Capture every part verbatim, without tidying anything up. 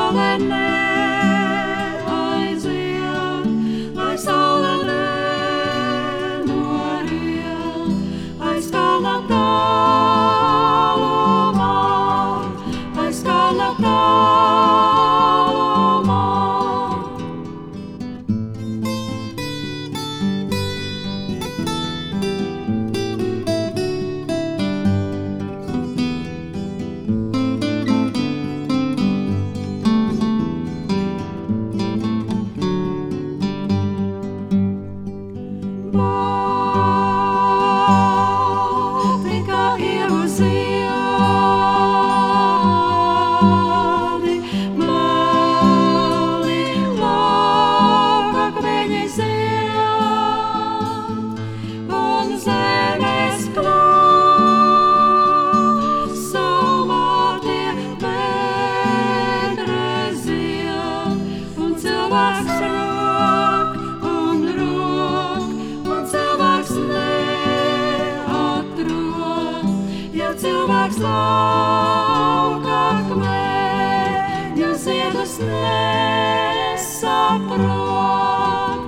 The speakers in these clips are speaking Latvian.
saule neaiziet, lai saule nenoriet, aiz kalna tālumā, aiz kalna tālumā. Balti kā ievu ziedi, meli laukakmeņi zied, un zemes kļūst saulētie bedre zied, un cilvēks rok un rok, un cilvēks neatrod, ja cilvēks laukakmeņu ziedus nesaprot.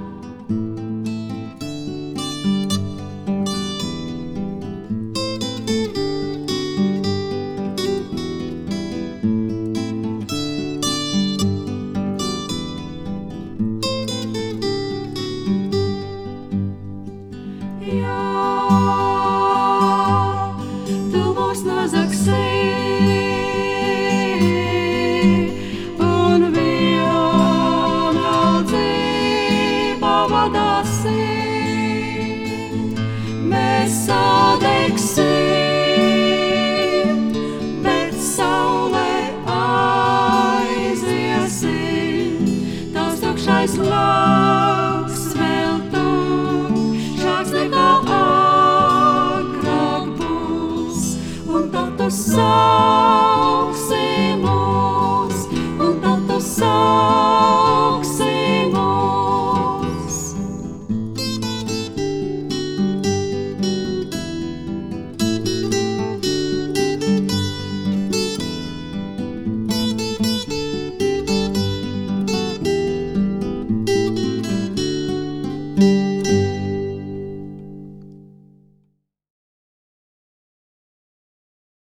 Jā, tu mūs nozagsi, un vienaldzība vadāsi. Mēs sadegsim, bet saulē aiziesim, tavs tukšais laiks.